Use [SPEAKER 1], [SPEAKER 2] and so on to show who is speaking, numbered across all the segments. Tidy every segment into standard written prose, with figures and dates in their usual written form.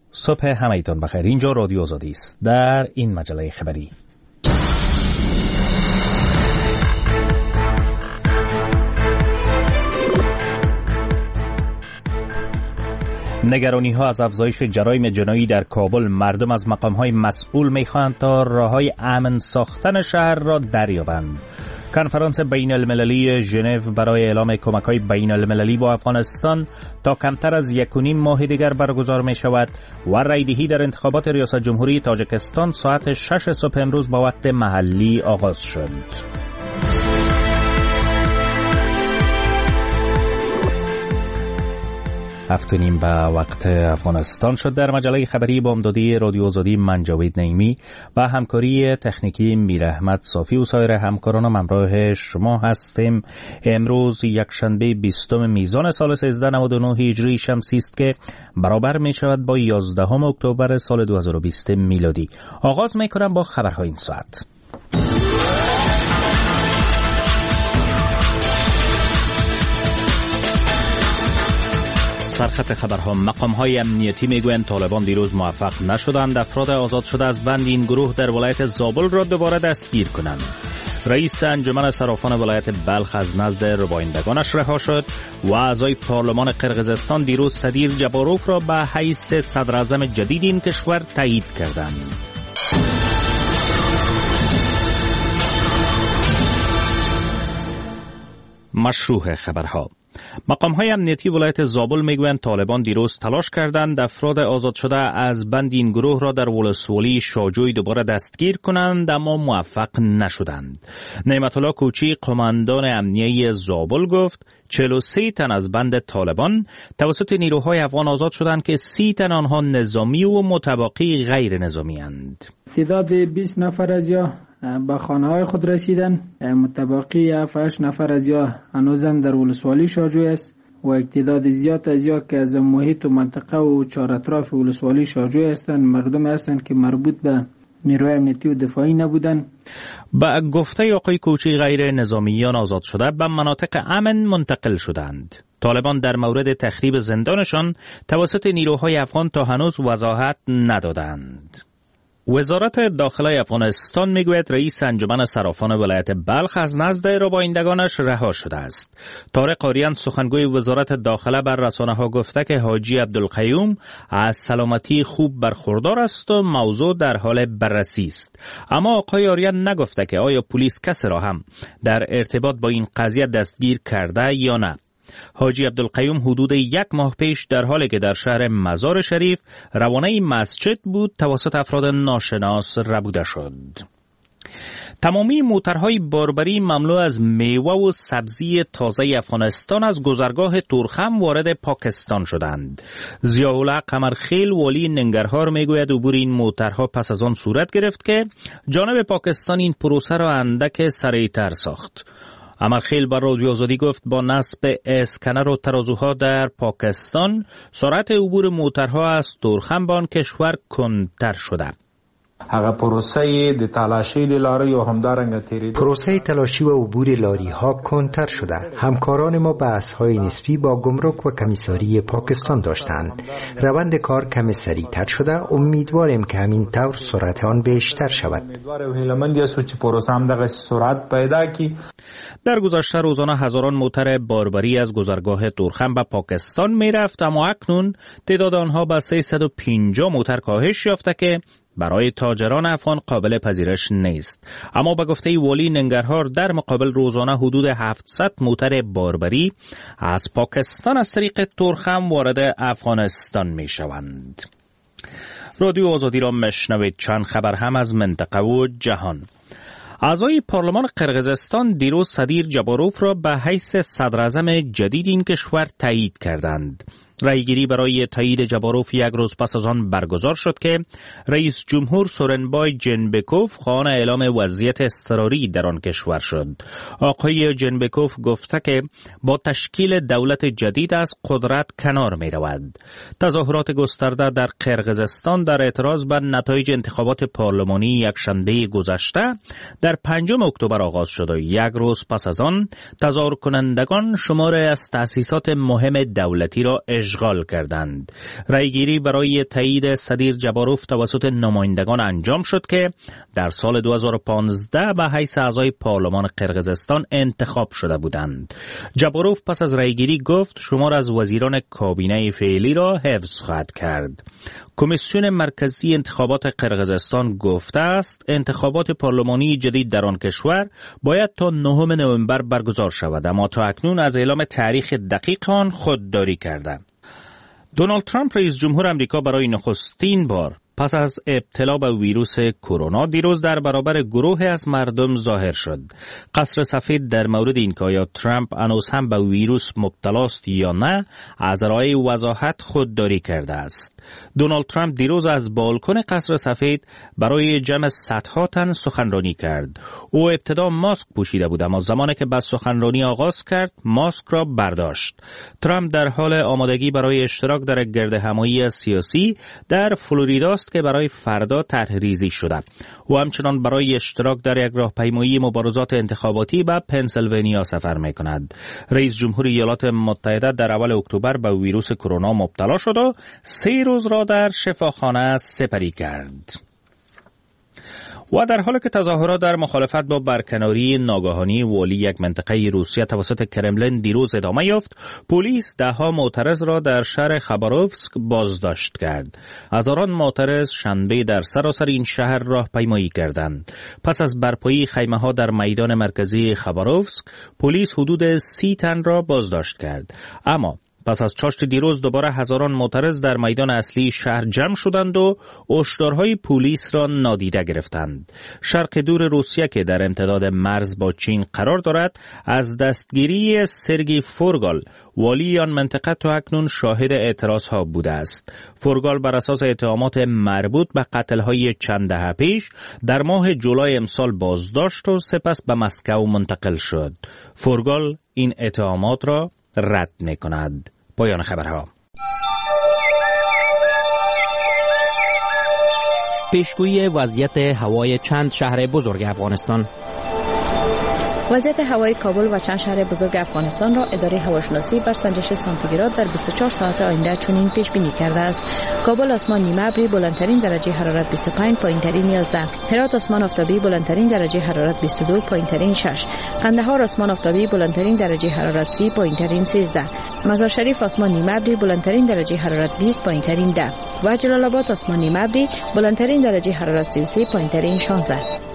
[SPEAKER 1] صبح همه‌تان بخیر. اینجا رادیو آزادی است. در این مجله خبری نگرانی‌ها از افزایش جرایم جنایی در کابل. مردم از مقام‌های مسئول می‌خواهند تا راه‌های امن ساختن شهر را دریابند. کنفرانس بین المللی ژنو برای اعلام کمک‌های بین المللی با افغانستان تا کمتر از 1.5 ماه دیگر برگزار می‌شود و رایدهی در انتخابات ریاست جمهوری تاجیکستان ساعت 6 صبح امروز با وقت محلی آغاز شد. 7:30 به وقت افغانستان شد. در مجله خبری با امدادی رادیو آزادی من جاوید نعیمی و همکاری تکنیکی میر احمد صافی و سایر همکارانم همراه شما هستیم. امروز یکشنبه 20 میزان سال 1399 هجری شمسی است که برابر می شود با 11 اکتبر سال 2020 میلادی. آغاز می کنم با خبرهای این ساعت. سرخط خبرها. مقام‌های امنیتی میگویند طالبان دیروز موفق نشدند افراد آزاد شده از بند این گروه در ولایت زابل را دوباره دستگیر کنند. رئیس انجمن صرافان ولایت بلخ از نزد ربایندگانش رها شد و اعضای پارلمان قرقیزستان دیروز صدیر جباروف را به حیث صدر اعظم جدید این کشور تایید کردند. مشروع خبرها. مقام‌های امنیتی ولایت زابل میگویند طالبان دیروز تلاش کردند افراد آزاد شده از بند این گروه را در ولسوالی شاجوی دوباره دستگیر کنند اما موفق نشدند. نعمت الله کوچی قماندان امنیتی زابل گفت 43 تن از بند طالبان توسط نیروهای افغان آزاد شدند که 30 تن آنها نظامی و متبقی غیر نظامی اند.
[SPEAKER 2] تعداد 20 نفر از یا به خانه‌های خود رسیدن، متبقی 7-8 نفر از یا هنوزم در ولسوالی شاجوی است و تعداد زیاد از یا که از محیط و منطقه و چهار اطراف ولسوالی شاجوی هستند مردم هستند که مربوط به نیروی امنیتی و دفاعی نبودند.
[SPEAKER 1] با گفته آقای کوچی غیر نظامیان آزاد شده به مناطق امن منتقل شدند. طالبان در مورد تخریب زندانشان توسط نیروهای افغان تا هنوز وضاحت ندادند. وزارت داخله افغانستان میگوید رئیس انجمن صرافان ولایت بلخ از نزد ربایندگانش رها شده است. طارق آریان سخنگوی وزارت داخله بر رسانه‌ها گفته که حاجی عبدالقیوم از سلامتی خوب برخوردار است و موضوع در حال بررسی است. اما آقای آریان نگفته که آیا پلیس کسی را هم در ارتباط با این قضیه دستگیر کرده یا نه. حاجی عبدالقیوم حدود 1 ماه پیش در حالی که در شهر مزار شریف روانه مسجد بود توسط افراد ناشناس ربوده شد. تمامی موترهای باربری مملو از میوه و سبزی تازه افغانستان از گذرگاه تورخم وارد پاکستان شدند. ضیاءالحق قمرخیل والی ننگرهار میگوید عبور این موترها پس از آن صورت گرفت که جانب پاکستان این پروسه را اندک سریعتر ساخت. قمرخیل بر رادیو آزادی گفت با نصب اسکنر و ترازوها در پاکستان سرعت عبور موترها از تورخم به آن کشور کندتر شده.
[SPEAKER 3] هغه پروسه د تلاشی لاری و همدارنګ تیری
[SPEAKER 4] پروسه تلاشی و عبور لاری ها کندتر شده. همکاران ما بحث‌های نسبی با گمرک و کمیساری پاکستان داشتند. روند کار کمی سریعتر شده. امیدواریم که همین طور سرعت آن بیشتر شود.
[SPEAKER 1] در گذشته روزانه هزاران موتر باربری از گذرگاه تورخم به پاکستان می رفت اما اکنون تعداد آنها به 350 موتر کاهش یافته که برای تاجران افغان قابل پذیرش نیست. اما به گفته والی ننگرهار در مقابل روزانه حدود 700 موتر باربری از پاکستان از طریق تورخم وارد افغانستان می شوند. رادیو آزادی را مشنوید. چند خبر هم از منطقه و جهان. اعضای پارلمان قرقیزستان دیروز صدیر جباروف را به حیث صدر اعظم جدید این کشور تایید کردند. رایگیری برای تایید جباروف 1 روز پس از آن برگزار شد که رئیس جمهور سورنبای جنبکوف خواهان اعلام وضعیت اضطراری در آن کشور شد. آقای جنبکوف گفته که با تشکیل دولت جدید از قدرت کنار می رود. تظاهرات گسترده در قرقیزستان در اعتراض به نتایج انتخابات پارلمانی یکشنبه گذشته در 5 اکتبر آغاز شد و 1 روز پس از آن تظاهر کنندگان شماری از تأسیسات مهم دولتی را اجرا اشغال کردند. رایگیری برای تایید صدیر جاباروف توسط نمایندگان انجام شد که در سال 2015 به حیث اعضای پارلمان قرقیزستان انتخاب شده بودند. جاباروف پس از رایگیری گفت شمار از وزیران کابینه فعلی را حفظ خواهد کرد. کمیسیون مرکزی انتخابات قرقیزستان گفته است انتخابات پارلمانی جدید در آن کشور باید تا 9 نوامبر برگزار شود، اما تا اکنون از اعلام تاریخ دقیق آن خودداری کرده. دونالد ترامپ رئیس جمهور آمریکا برای نخستین بار پس از ابتلا به ویروس کرونا دیروز در برابر گروه از مردم ظاهر شد. قصر سفید در مورد اینکه آیا ترامپ هنوز هم به ویروس مبتلاست یا نه از راه وضاحت خودداری کرده است. دونالد ترامپ دیروز از بالکن قصر سفید برای جمع صدها تن سخنرانی کرد. او ابتدا ماسک پوشیده بود، اما زمانی که بس سخنرانی آغاز کرد ماسک را برداشت. ترامپ در حال آمادگی برای اشتراک در گردهمایی سیاسی در فلوریدا است که برای فردا طرح‌ریزی شده. او همچنان برای اشتراک در یک راهپیمایی مبارزات انتخاباتی به پنسیلوانیا سفر می‌کند. رئیس جمهور ایالات متحده در اول اکتبر به ویروس کرونا مبتلا شد و 3 روز را در شفاخانه سپری کرد. و در حالی که تظاهرات در مخالفت با برکناری ناگهانی والی یک منطقه روسیه توسط کرملین دیروز ادامه یافت، پلیس دهها معترض را در شهر خباروفسک بازداشت کرد. هزاران معترض شنبه در سراسر این شهر راهپیمایی کردند. پس از برپایی خیمه‌ها در میدان مرکزی خباروفسک، پلیس حدود 30 تن را بازداشت کرد. اما پس از چاشت دیروز دوباره هزاران معترض در میدان اصلی شهر جمع شدند و هشدارهای پلیس را نادیده گرفتند. شرق دور روسیه که در امتداد مرز با چین قرار دارد، از دستگیری سرگی فورگال والی آن منطقه تا اکنون شاهد اعتراضها بوده است. فورگال بر اساس اتهامات مربوط به قتل‌های چند دهه پیش در ماه جولای امسال بازداشت و سپس به مسکو منتقل شد. فورگال این اتهامات را رد می‌کند. پایان خبرها.
[SPEAKER 5] پیشگویی وضعیت هوای چند شهر بزرگ افغانستان.
[SPEAKER 6] وضعیت هوای کابل و چند شهر بزرگ افغانستان را اداره هواشناسی بر سنجش سانتیگراد در 24 ساعت آینده چنین پیش بینی کرده است. کابل آسمان نیمه ابری، بلندترین درجه حرارت 25، پایینترین 11. هرات آسمان آفتابی، بلندترین درجه حرارت 22، پایینترین 6. قندهار آسمان آفتابی، بلندترین درجه حرارت 30، پایینترین 13. مزار شریف آسمان نیمه ابری، بلندترین درجه حرارت 20، پایینترین 10. و جلال آباد آسمان نیمه ابری، بلندترین درجه حرارت 33، پایینترین 16.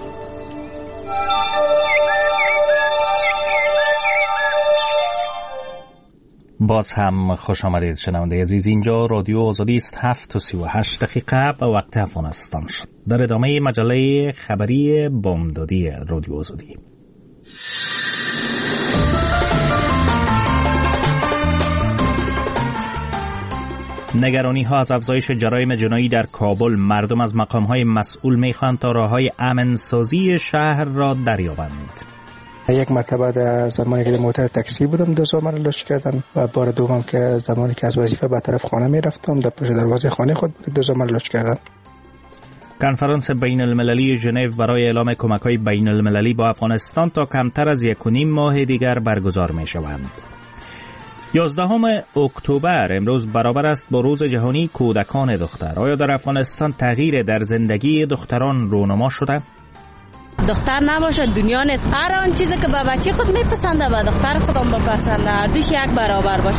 [SPEAKER 1] باز هم خوش آمدید شنونده عزیز. اینجا رادیو آزادی است. 7:38 به وقت افغانستان شد. در ادامه مجله خبری بامدادی رادیو آزادی. نگرانی ها از افزایش جرایم جنایی در کابل، مردم از مقام های مسئول میخواهند تا راههای امن سازی شهر را دریابند.
[SPEAKER 7] یک مرتبه در زمانی که موتر تاکسی بودم 2 مرا لوچ کردن و بار دوم که زمانی که از وظیفه به طرف خانه می رفتم در پشت دروازه خانه خود 2 مرا لوچ کردن.
[SPEAKER 1] کنفرانس بین المللی ژنو برای اعلام کمک‌های بین المللی با افغانستان تا کمتر از 1.5 ماه دیگر برگزار می شوند. 11 اکتبر امروز برابر است با روز جهانی کودکان دختر. آیا در افغانستان تغییر در زندگی دختران رونما شده؟
[SPEAKER 8] دختر نباشه دنیا نیست. هر آن چیزی که به بچه خود میپسنده به دختر خودم بپسنده، هر دوش یک برابر باشه.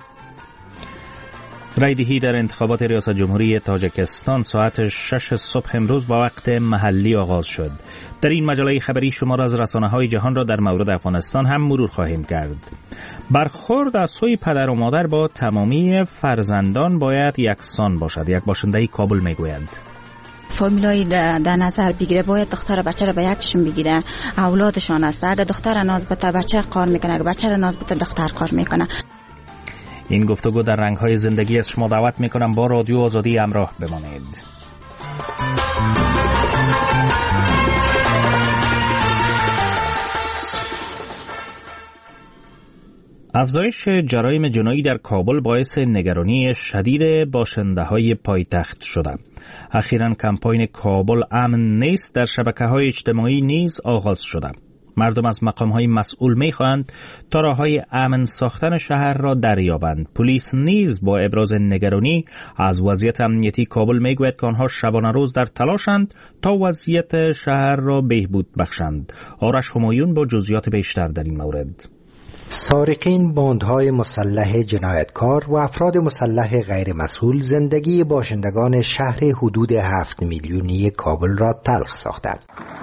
[SPEAKER 1] رایدهی در انتخابات ریاست جمهوری تاجیکستان ساعت 6 صبح امروز با وقت محلی آغاز شد. در این مجله خبری شمار از رسانه‌های جهان را در مورد افغانستان هم مرور خواهیم کرد. برخورد از سوی پدر و مادر با تمامی فرزندان باید یکسان باشد. یک باشنده کابل میگوید
[SPEAKER 9] فامیلای در نظر بگیره باید دختر و بچه را به یکشون بگیره، اولادشان است. اگر دختر ناز بته بچه کار میکنه، اگر بچه ناز بته دختر کار میکنه.
[SPEAKER 1] این گفتگو در رنگ‌های زندگی از شما دعوت میکنم با رادیو آزادی همراه بمانید. افزایش جرایم جنایی در کابل باعث نگرانی شدید باشنده‌های پایتخت شده. اخیراً کمپاین کابل امن نیست در شبکه‌های اجتماعی نیز آغاز شده. مردم از مقام‌های مسئول می‌خواهند تا راه‌های امن ساختن شهر را دریابند. پلیس نیز با ابراز نگرانی از وضعیت امنیتی کابل میگوید که آنها شبانه روز در تلاشند تا وضعیت شهر را بهبود بخشند. آرش همایون با جزئیات بیشتر در این مورد.
[SPEAKER 4] سارقین، باندهای مسلح جنایتکار و افراد مسلح غیر مسئول زندگی باشندگان شهر حدود 7 میلیونی کابل را تلخ ساختند.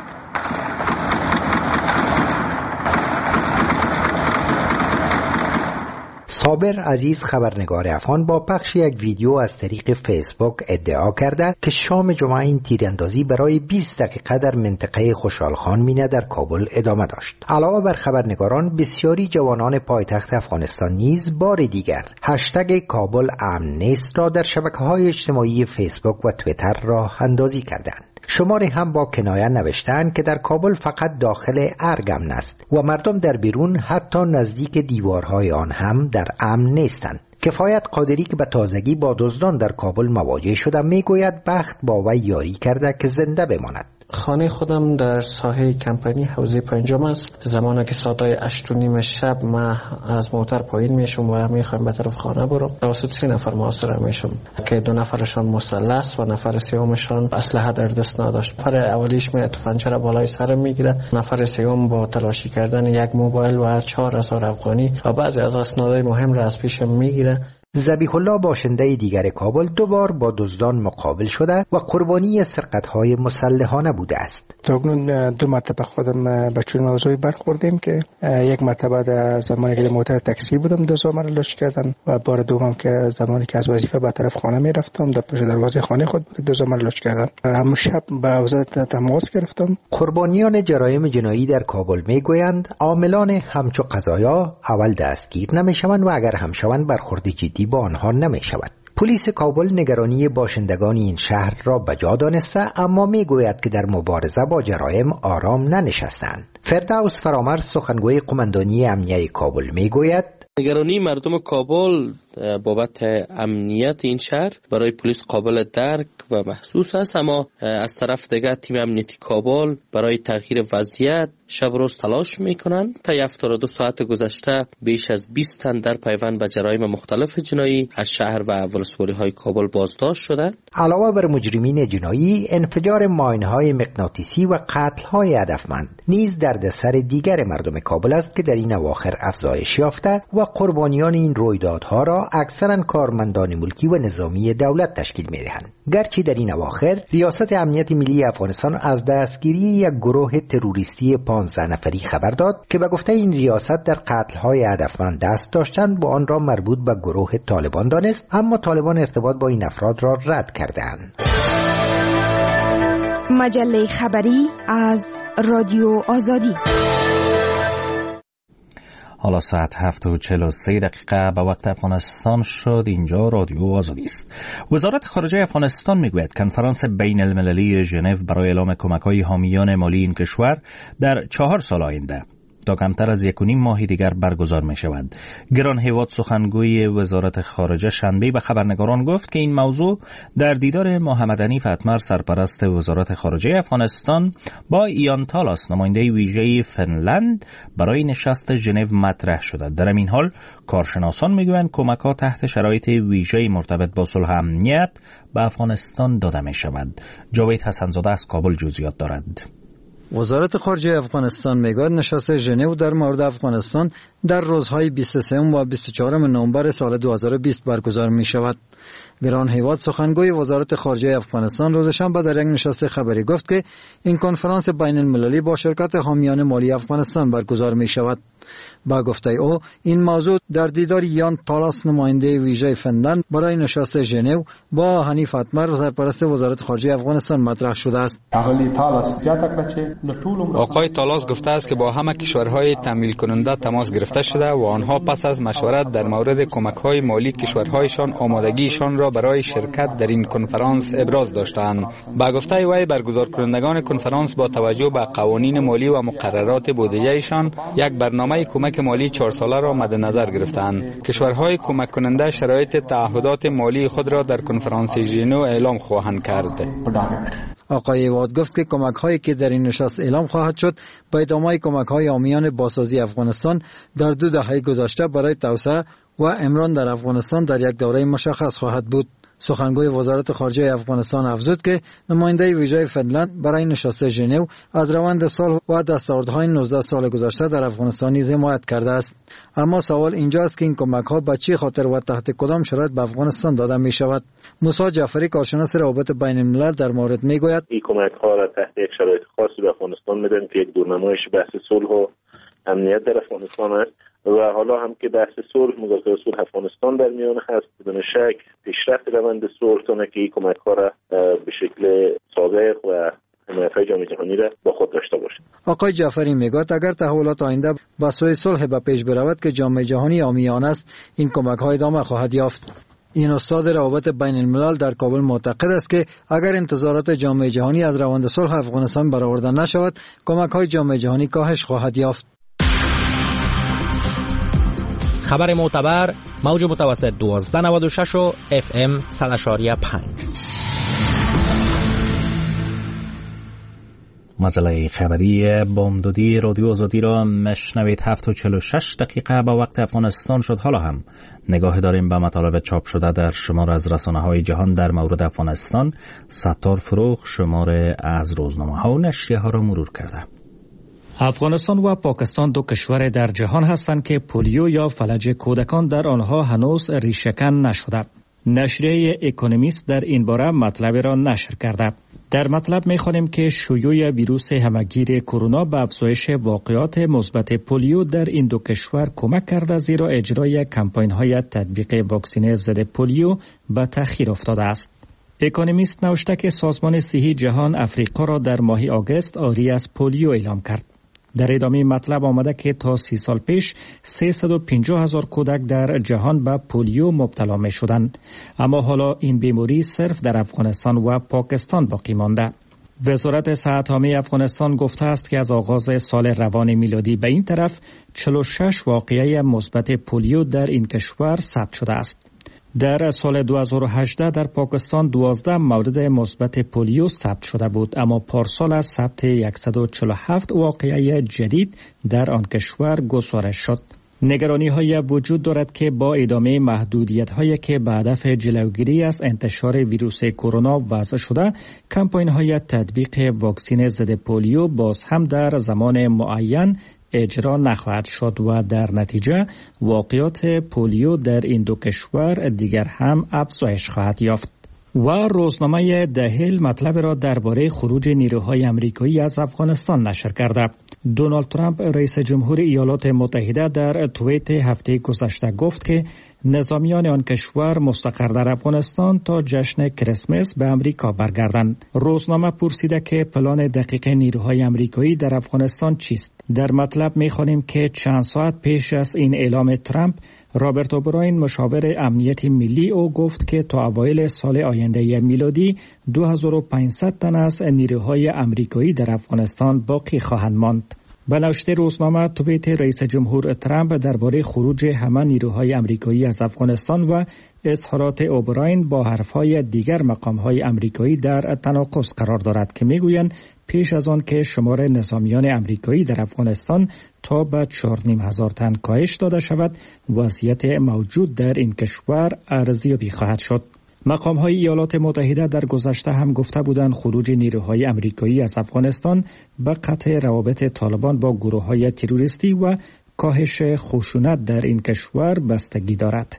[SPEAKER 4] صابر عزیز خبرنگار افغان با پخش یک ویدیو از طریق فیسبوک ادعا کرده که شام جمعه این تیراندازی برای 20 دقیقه در منطقه خوشحالخان مینه در کابل ادامه داشت. علاوه بر خبرنگاران، بسیاری جوانان پایتخت افغانستان نیز بار دیگر هشتگ کابل امن نیست را در شبکه‌های اجتماعی فیسبوک و توییتر راه اندازی کردند. شماری هم با کنایه نوشتند که در کابل فقط داخل ارگ امن است و مردم در بیرون حتی نزدیک دیوارهای آن هم در امن نیستند. کفایت قادری که به تازگی با دزدان در کابل مواجه شده میگوید بخت با وی یاری کرده که زنده بماند.
[SPEAKER 10] خانه خودم در ساحه کمپانی حوزه 5 است. زمانی که ساعتای 8:30 شب ما از موتر پایین میشم و میخوایم به طرف خانه برم، توسط 3 نفر محاصره میشم که 2 نفرشان مسلح و نفر سومشان اسلحه در دست نداشت. نفر اولیش می تفنگچه را بالای سرم میگیره، نفر سوم با تلاشی کردن یک موبایل و 4000 افغانی و بعضی از اسنادهای مهم را از پیشم میگیره.
[SPEAKER 4] ذبیح الله باشنده دیگر کابل 2 بار با دزدان مقابل شده و قربانی سرقت‌های مسلحانه بوده است.
[SPEAKER 7] تاکنون 2 مرتبه خودم به چون موضوعی برخوردیم که یک مرتبه در زمانی که موتر تاکسی بودم دزدا مرا لچ کردن و بار دوم که زمانی که از وظیفه به طرف خانه میرفتم در پشت دروازه خانه خود بود دزدا مرا لچ کردن. همون شب به وزارت تماس گرفتم.
[SPEAKER 4] قربانیان جرایم جنایی در کابل میگویند عاملان همچو قضایا اول دستگیر نمیشوند و اگر هم شوند برخورد جدی با آنها نمی شود. پلیس کابل نگرانی باشندگان این شهر را بجا دانسته، اما می گوید که در مبارزه با جرایم آرام ننشستند. فردوس فرامرز سخنگوی قماندانی امنیه کابل می گوید
[SPEAKER 11] نگرانی مردم کابل بابت امنیت این شهر برای پلیس قابل درک و محسوس است، اما از طرف دیگر تیم امنیتی کابل برای تغییر وضعیت شب روز تلاش میکنند. تا 72 ساعت گذشته بیش از 20 تن در پیوند به جرایم مختلف جنایی از شهر و ولسوالی های کابل بازداشت شدند.
[SPEAKER 4] علاوه بر مجرمین جنایی، انفجار ماینهای مغناطیسی و قتل‌های هدفمند نیز دردسر دیگر مردم کابل است که در این اواخر افزایش یافته و قربانیان این رویدادها را اکثرا کارمندان ملکی و نظامی دولت تشکیل می‌دهند. گرچه در این اواخر ریاست امنیت ملی افغانستان از دستگیری یک گروه تروریستی 15 نفری خبر داد که به گفته این ریاست در قتل‌های هدفمند دست داشتند و آن را مربوط به گروه طالبان دانست، اما طالبان ارتباط با این افراد را رد کردند.
[SPEAKER 12] مجله خبری از رادیو آزادی.
[SPEAKER 1] حالا ساعت 7:43 به وقت افغانستان شد. اینجا رادیو آزادی است. وزارت خارجه افغانستان میگوید کنفرانس بین المللی ژنو برای اعلام کمک‌های حامیان مالی این کشور در 4 سال آینده تا کمتر از 1.5 ماه دیگر برگزار می شود. گران هیواد سخنگوی وزارت خارجه شنبه به خبرنگاران گفت که این موضوع در دیدار محمد حنیف اتمر سرپرست وزارت خارجه افغانستان با ایان تالاس نماینده ویژه فنلند برای نشست ژنو مطرح شده. در این حال کارشناسان میگویند کمک‌ها تحت شرایط ویژه مرتبط با صلح امنیت به افغانستان داده می شود. جاوید حسن‌زاده از کابل جزئیات دارد.
[SPEAKER 13] وزارت خارجه افغانستان میگوید نشست ژنو در مورد افغانستان در روزهای 23 و 24 نوامبر سال 2020 برگزار می شود. گران هیواد سخنگوی وزارت خارجه افغانستان روز شنبه در یک نشست خبری گفت که این کنفرانس بین المللی با شرکت حامیان مالی افغانستان برگزار می شود. با گفته او این موضوع در دیدار یان تالاس نماینده ویژه فنلند برای نشست ژنو با حنیف اتمر سرپرست وزارت خارجه افغانستان مطرح شده است.
[SPEAKER 14] آقای تالاس گفته است که با همه کشورهای تمویل کننده تماس گرفته شده و آنها پس از مشورت در مورد کمک‌های مالی کشورهایشان آمادگیشان را برای شرکت در این کنفرانس ابراز داشتند. با گفته وی برگزار کنندگان کنفرانس با توجه به قوانین مالی و مقررات بودجه‌شان یک برنامه کمک مالی 4 ساله را مد نظر گرفتند. کشورهای کمک کننده شرایط تعهدات مالی خود را در کنفرانس ژنو اعلام خواهند کرد.
[SPEAKER 13] آقای واد گفت که کمک‌هایی که در این نشست اعلام خواهد شد با ادامه کمک‌های عامیان بازسازی افغانستان در 2 دهه گذشته برای توسعه و امران در افغانستان در یک دوره مشخص خواهد بود. سخنگوی وزارت خارجه افغانستان افزود که نماینده ویژه فنلند برای نشست ژنو از روند صلح و دستاوردهای 19 سال گذشته در افغانستان نیز حمایت کرده است. اما سوال اینجاست که این کمک‌ها به چه خاطر و تحت کدام شرایط به افغانستان داده می شود؟ موسی جعفری کارشناس روابط بین الملل در مورد می گوید
[SPEAKER 15] این کمک‌ها را تحت یک شرایط خاصی به افغانستان میدن که یک دورنمایش بحث صلح و امنیت در افغانستان است و حالا هم که بحث صلح مذاکره صلح افغانستان در میان هست، بدون شک پیشرفت روند صلح تا که این کمک‌ها را به شکل صادق و حمایت‌های جامعه جهانی را با خود داشته باشد.
[SPEAKER 13] آقای جعفری میگوید اگر تحولات آینده به سوی صلح به پیش برود که جامعه جهانی عامیانه است، این کمک‌ها ادامه خواهد یافت. این استاد روابط بین الملل در کابل معتقد است که اگر انتظارات جامعه جهانی از روند صلح افغانستان برآورده نشود، کمک‌های جامعه جهانی کاهش خواهد یافت.
[SPEAKER 5] خبر معتبر موج متوسط 1296 و FM 100.5.
[SPEAKER 1] مجله خبری بامدادی رادیو آزادی را مشنوید. 7:46 دقیقه به وقت افغانستان شد. حالا هم نگاه داریم به مطالب چاپ شده در شمار از رسانه‌های جهان در مورد افغانستان. ستار فروغ شمار از روزنامه‌ها و نشریه‌ها را مرور کرده.
[SPEAKER 16] افغانستان و پاکستان 2 کشور در جهان هستند که پولیو یا فلج کودکان در آنها هنوز ریشه‌کن نشده. نشریه اکونومیست در این باره مطلب را نشر کرده. در مطلب می‌خوانیم که شیوع ویروس همگیر کرونا به افزایش واقعات مثبت پولیو در این 2 کشور کمک کرده، زیرا اجرای کمپاین‌های تطبیق واکسینه ضد پولیو به تأخیر افتاده است. اکونومیست نوشته که سازمان صحی جهان افریقا را در ماه آگوست عاری از پولیو اعلام کرد. در ادامه مطلب آمده که تا 30 سال پیش 350,000 کودک در جهان به پولیو مبتلا می شدند، اما حالا این بیماری صرف در افغانستان و پاکستان باقی مانده. وزارت صحت عامه افغانستان گفته است که از آغاز سال روان میلادی به این طرف 46 واقعه مثبت پولیو در این کشور ثبت شده است. در سال 2018 در پاکستان 12 مورد مثبت پولیو ثبت شده بود، اما پارسال از ثبت 147 واقعه جدید در آن کشور گزارش شد. نگرانی های وجود دارد که با ادامه محدودیت هایی که به هدف جلوگیری از انتشار ویروس کرونا وضع شده، کمپاین های تطبیق واکسن ضد پولیو باز هم در زمان معین اجرا نخواهد شد و در نتیجه واقعات پولیو در این 2 کشور دیگر هم افزایش خواهد یافت. و روزنامه دهل مطلب را درباره خروج نیروهای آمریکایی از افغانستان نشر کرده. دونالد ترامپ رئیس جمهور ایالات متحده در توییت هفته گذشته گفت که نظامیان آن کشور مستقر در افغانستان تا جشن کریسمس به امریکا برگردند. روزنامه پرسیده که پلان دقیق نیروهای آمریکایی در افغانستان چیست؟ در مطلب می‌خوانیم که چند ساعت پیش از این اعلام ترامپ، رابرت اوبراین مشاور امنیت ملی او گفت که تا اوایل سال آینده میلادی 2500 تن از نیروهای آمریکایی در افغانستان باقی خواهند ماند. به نوشته روزنامه، توییت رئیس جمهور ترامپ درباره خروج همه نیروهای آمریکایی از افغانستان و اظهارات اوبراین با حرفهای دیگر مقامهای آمریکایی در تناقض قرار دارد که میگویند پیش از آن که شمار نظامیان آمریکایی در افغانستان تا به 4,500 تن کاهش داده شود، وضعیت موجود در این کشور ارزیابی خواهد شد. مقام‌های ایالات متحده در گذشته هم گفته بودند خروج نیروهای آمریکایی از افغانستان به قطع روابط طالبان با گروه‌های تروریستی و کاهش خشونت در این کشور بستگی دارد.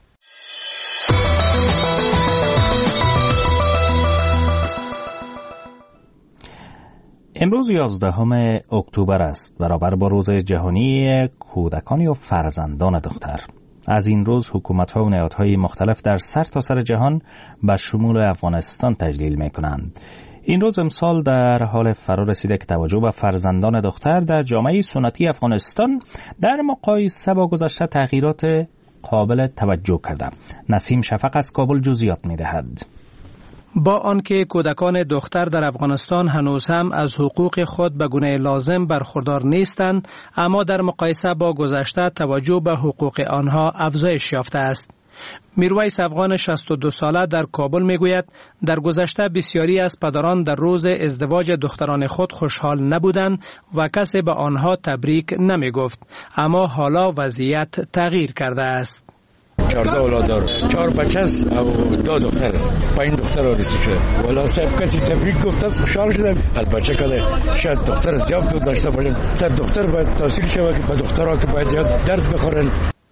[SPEAKER 1] امروز 11 اکتبر است، برابر با روز جهانی کودکان و فرزندان دختر. از این روز حکومت‌ها و نهادهای مختلف در سرتاسر جهان به شمول افغانستان تجلیل می‌کنند. این روز امسال در حال فرا رسیده که توجه به فرزندان دختر در جامعه سنتی افغانستان در مقایسه با گذشته تغییرات قابل توجه کرده. نسیم شفق از کابل جزئیات می‌دهد.
[SPEAKER 17] با آنکه کودکان دختر در افغانستان هنوز هم از حقوق خود به گونه لازم برخوردار نیستند، اما در مقایسه با گذشته توجه به حقوق آنها افزایش یافته است. میرویس افغان 62 ساله در کابل میگوید در گذشته بسیاری از پدران در روز ازدواج دختران خود خوشحال نبودند و کسی به آنها تبریک نمیگفت، اما حالا وضعیت تغییر کرده است.
[SPEAKER 18] 14 اولاد دارم، 4 بچه است و 2 دختر است. 5 دختر آرزو شده. والا صاحب کسی تبریک گفت است، خوشحال شدم. از بچه کده شاید دختر زیاد تو داشته باشیم. در دختر باید تحصیل شود که به دخترها که باید درس بخورن.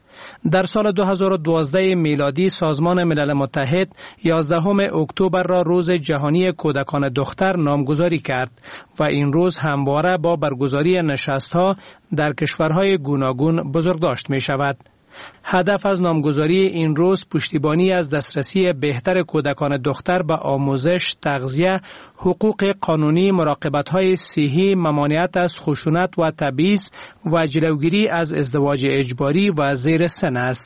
[SPEAKER 17] در سال 2012 میلادی سازمان ملل متحد 11 اکتبر را روز جهانی کودکان دختر نامگذاری کرد و این روز همواره با برگزاری نشست‌ها در کشورهای گوناگون بزرگداشت می شود. هدف از نامگذاری این روز پشتیبانی از دسترسی بهتر کودکان دختر به آموزش، تغذیه، حقوق قانونی، مراقبت‌های صحی، ممانعت از خشونت و تبعیض و جلوگیری از ازدواج اجباری و زیر سن است.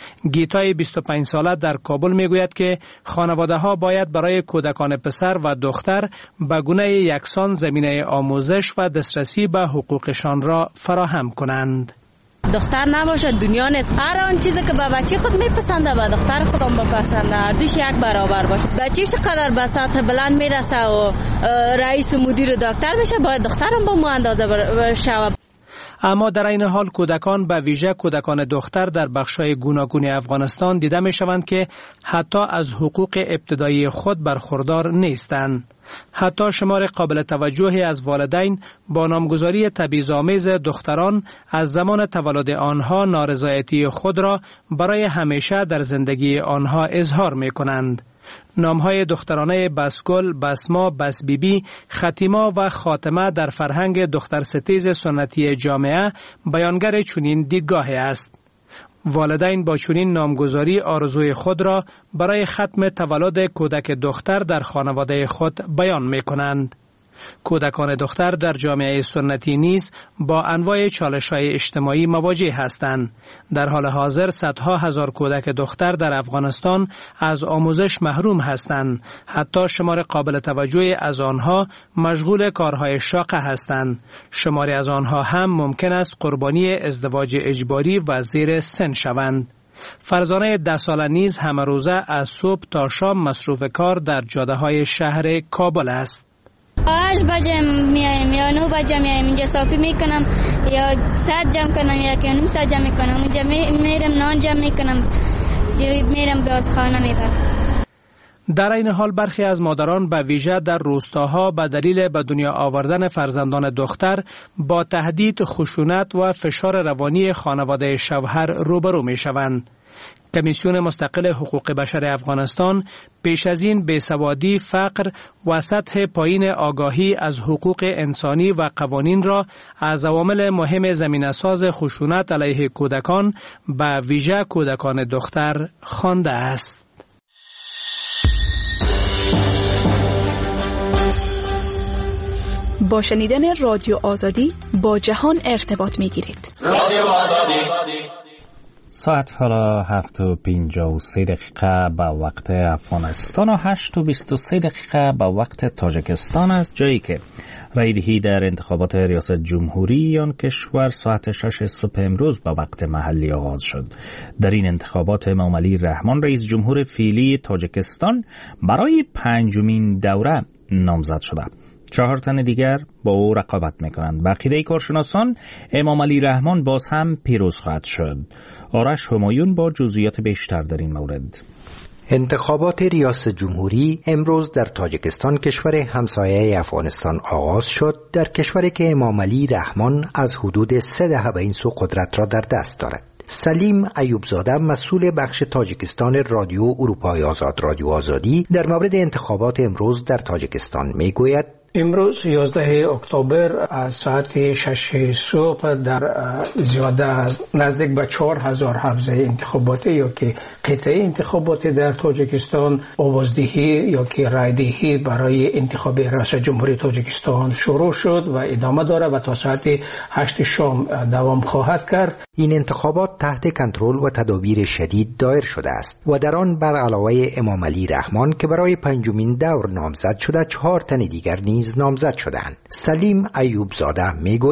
[SPEAKER 17] گیتای 25 ساله در کابل میگوید که خانواده‌ها باید برای کودکان پسر و دختر به گونه یکسان زمینه آموزش و دسترسی به حقوقشان را فراهم کنند.
[SPEAKER 8] دختر نباشه دنیا نیست. هر آن چیزی که به بچه خود میپسنده به دختر خودم بپسنده، هر دوش یک برابر باشه. بچه چقدر به سطح بلند میرسه و رئیس و مدیر دکتر میشه، باید دخترم با مو اندازه بشه.
[SPEAKER 17] اما در این حال کودکان به ویژه کودکان دختر در بخش‌های گوناگون افغانستان دیده می‌شوند که حتی از حقوق ابتدایی خود برخوردار نیستند. حتی شمار قابل توجهی از والدین با نامگذاری تبعیض‌آمیز دختران از زمان تولد آنها نارضایتی خود را برای همیشه در زندگی آنها اظهار می‌کنند. نامهای دخترانه بسگل، بسما، بسبیبی، ختیما و خاتمه در فرهنگ دخترستیز سنتی جامعه بیانگر چنین دیدگاهی است. والدین با چنین نامگذاری آرزوی خود را برای ختم تولد کودک دختر در خانواده خود بیان می کنند. کودکان دختر در جامعه سنتی نیز با انواع چالش‌های اجتماعی مواجه هستند. در حال حاضر صدها هزار کودک دختر در افغانستان از آموزش محروم هستند. حتی شمار قابل توجهی از آنها مشغول کارهای شاق هستند. شماری از آنها هم ممکن است قربانی ازدواج اجباری و زیر سن شوند. فرزانه 10 ساله نیز همه روزه از صبح تا شام مصروف کار در جاده‌های شهر کابل است.
[SPEAKER 19] 8 بجه میایم یا 9 بجه میایم، اینجا صافی میکنم یا ساعت جمع کنم یا که نیم ساعت جمع میکنم، اونجا میرم نان جمع میکنم، میرم گازخانه میبرم.
[SPEAKER 17] در این حال برخی از مادران به ویژه در روستاها به دلیل به دنیا آوردن فرزندان دختر با تهدید، خشونت و فشار روانی خانواده شوهر روبرو میشوند. کمیسیون مستقل حقوق بشر افغانستان پیش از این بیسوادی، فقر و سطح پایین آگاهی از حقوق انسانی و قوانین را از عوامل مهم زمینه‌ساز خشونت علیه کودکان به ویژه کودکان دختر خوانده است.
[SPEAKER 12] با شنیدن رادیو آزادی با جهان ارتباط می‌گیرید.
[SPEAKER 1] رادیو آزادی. ساعت حالا 7:53 دقیقه به وقت افغانستان و 8:23 دقیقه به وقت تاجیکستان است، جایی که رایدهی در انتخابات ریاست جمهوری آن کشور ساعت 6 صبح امروز به وقت محلی آغاز شد. در این انتخابات امام علی رحمان رئیس جمهور فعلی تاجیکستان برای 5مین دوره نامزد شده. 4 تن دیگر با او رقابت میکنند. به عقیده کارشناسان امام علی رحمان باز هم پیروز خواهد شد. آرش همایون با جزئیات بیشتر در این مورد.
[SPEAKER 4] انتخابات ریاست جمهوری امروز در تاجیکستان، کشور همسایه افغانستان آغاز شد، در کشوری که امام علی رحمان از حدود 3 دهه به این سو قدرت را در دست دارد. سلیم ایوبزاده مسئول بخش تاجیکستان رادیو اروپای آزاد رادیو آزادی در مورد انتخابات امروز در تاجیکستان میگوید
[SPEAKER 20] امروز 11 اکتبر از ساعت 6 صبح در زیاده نزدیک به 4000 حوزه انتخاباتی یا که قطعه انتخاباتی در تاجیکستان آوازدهی یا که رایدهی برای انتخاب رئیس جمهوری تاجیکستان شروع شد و ادامه داره و تا ساعت 8 شام دوام خواهد کرد.
[SPEAKER 4] این انتخابات تحت کنترل و تدابیر شدید دایر شده است و در آن بر علاوه امام علی رحمان که برای 5مین دور نامزد شده 4 تن دیگر نیز نامزد شدند. سلیم ایوبزاده میگوید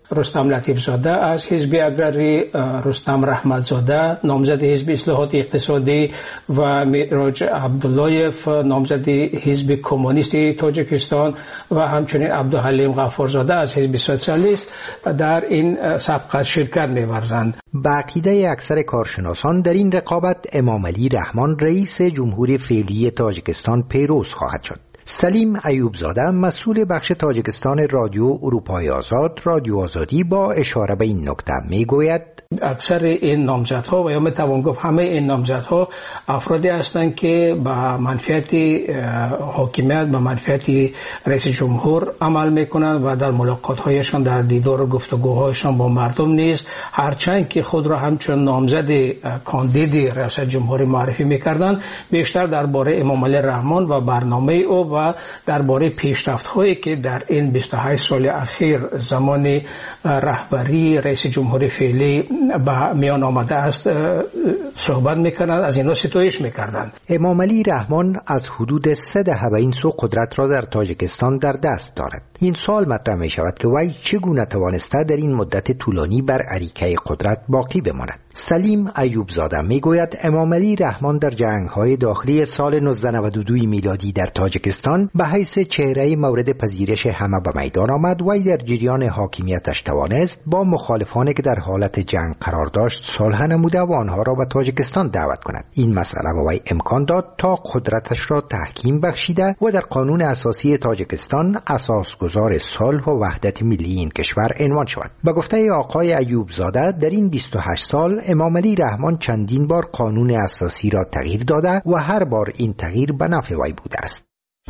[SPEAKER 20] رستم لطیف زاده از حزب اگری، رستم رحمت زاده نامزد حزب اصلاحات اقتصادی و میراج عبداللهیف نامزد حزب کمونیستی تاجیکستان و همچنین عبدالحلیم غفارزاده از حزب سوسیالیست در این سبقت شرکت می‌ورزند.
[SPEAKER 4] به عقیده اکثر کارشناسان در این رقابت امام علی رحمان رئیس جمهور فعلی تاجیکستان پیروز خواهد شد. سلیم ایوبزاده مسئول بخش تاجیکستان رادیو اروپای آزاد رادیو آزادی با اشاره به این نکته میگوید
[SPEAKER 20] اکثر این نامزدها و یا میتوان گفت همه این نامزدها افرادی هستند که با منفعت حاکمیت با منفعت رئیس جمهور عمل میکنند و در ملاقات‌هایشان در دیدار و گفتگوهایشان با مردم نیست، هرچند که خود را همچون نامزد کاندید رئیس جمهوری معرفی میکردند، بیشتر درباره امام علی رحمان و برنامه او و درباره پیشرفت‌هایی که در این 28 سال اخیر زمان رهبری رئیس جمهوری فعلی به میان آمده است صحبت میکنند، از اینا ستایش میکردند.
[SPEAKER 4] امام علی رحمان از حدود 3 دهه به این سو قدرت را در تاجیکستان در دست دارد. این سوال مطرح می شود که وی چگونه توانسته در این مدت طولانی بر اریکه قدرت باقی بماند. سلیم ایوبزاده میگوید امام علی رحمان در جنگ‌های داخلی سال 1992 میلادی در تاجیکستان به حیث چهره مورد پذیرش همه به میدان آمد و در جریان حاکمیتش توانست با مخالفانی که در حالت جنگ قرار داشت صلح نموده و آنها را به تاجیکستان دعوت کند. این مسئله به وی امکان داد تا قدرتش را تحکیم بخشیده و در قانون اساسی تاجیکستان اساسگذار صلح و وحدت ملی این کشور عنوان شود. به گفته آقای ایوبزاده در این 28 سال امام علی رحمان چندین بار قانون اساسی را تغییر داده و هر بار این تغییر به نفع وی بوده است.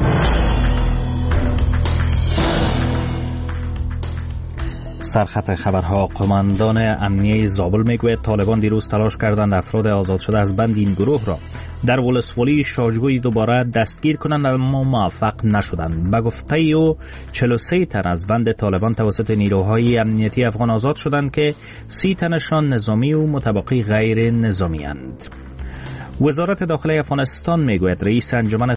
[SPEAKER 1] سرخط خبرها قماندان امنیه زابل میگوید طالبان دیروز تلاش کردند افراد آزاد شده از بند این گروه را در ولسوالی شاجگوی دوباره دستگیر کنند اما موفق نشدند. به گفته او 43 تن از بند طالبان توسط نیروهای امنیتی افغان آزاد شدند که 30 تنشان نظامی و متبقی غیر نظامی اند. وزارت داخلی افغانستان میگوید رئیس انجمن